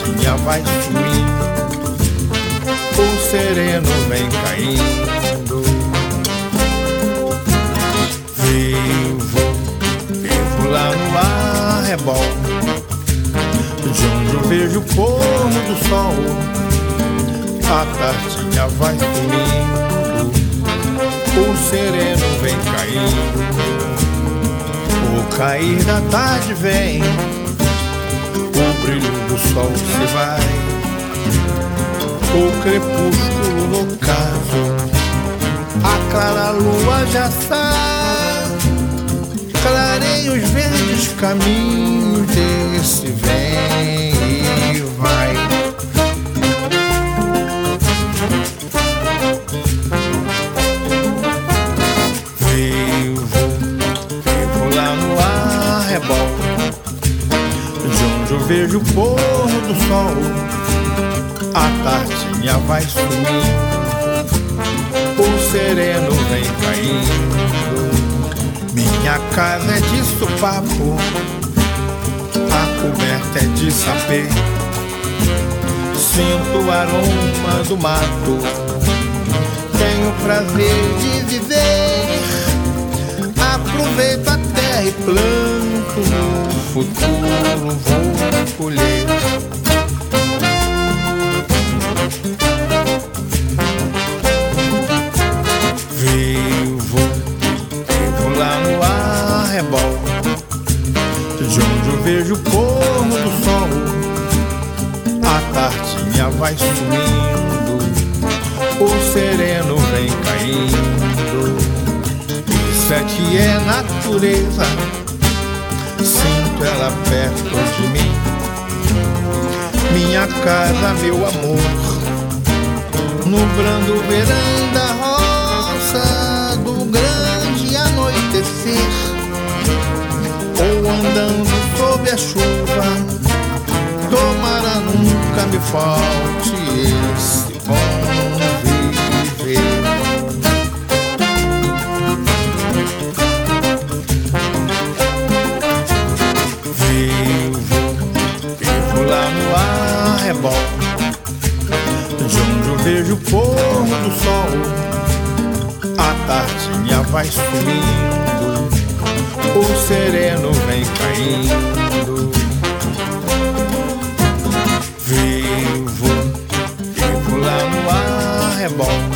tardinha vai sumindo, o sereno vem caindo. Vivo lá no arrebol, de onde eu vejo o pôr do sol. A tardinha vai sumindo, o sereno vem caindo. O cair da tarde vem, o brilho do sol se vai, o crepúsculo no caso, a clara lua já sai, clareia os verdes caminhos desse vem e vai. Vivo lá no arrebol, de onde eu vejo o pôr do sol. A tardinha vai sumindo, o sereno vem caindo. Minha casa é de sopapo, a coberta é de sapê. Sinto o aroma do mato, tenho o prazer de viver. Aproveito a terra e planto, no futuro vou colher. Vivo lá no arrebol, de onde eu vejo o pôr do sol. A tardinha vai sumindo, o sereno vem caindo. Isso é que é natureza, sinto ela perto de mim. Minha casa, meu amor, no brando verão da roça, do grande anoitecer, ou andando sob a chuva, tomara nunca me falte esse bom viver. Vivo lá no arrebol, de onde eu vejo o pôr do sol. A tardinha vai sumindo, o sereno vem caindo. Vivo lá no arrebol,